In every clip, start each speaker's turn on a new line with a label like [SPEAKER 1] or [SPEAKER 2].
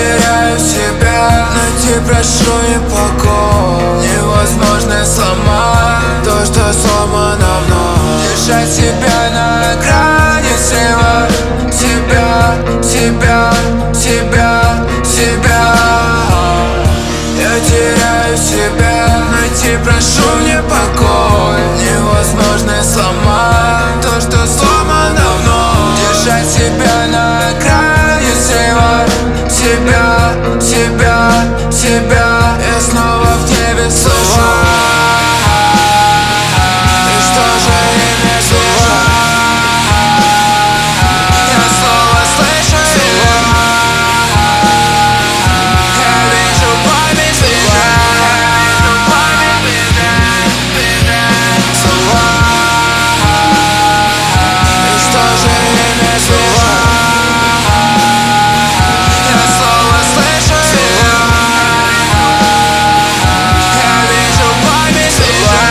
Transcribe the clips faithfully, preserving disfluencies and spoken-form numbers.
[SPEAKER 1] теряю себя, найти прошу не покой. Невозможно сломать то, что сломано вновь. Держать себя на грани, срывать себя, себя, себя, себя. Я теряю себя, найти прошу мне покой. Невозможно сломать то, что сломано вновь. Держать себя на грани, срывать себя, себя, себя. Я снова в небе слышу. И что же имя слышу? Я снова слышу его. Я вижу память слова. Слова. И что же имя слышу? Я снова слышу его. Я вижу память слова.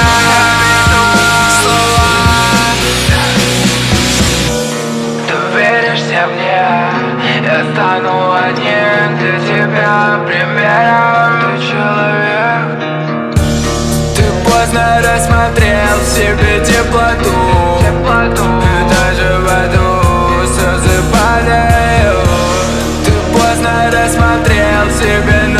[SPEAKER 1] Ты веришься мне, я стану одним для тебя примером. Ты человек. Ты поздно рассмотрел в себе теплоту, теплоту. И даже в аду слезы падают. Ты поздно рассмотрел в себе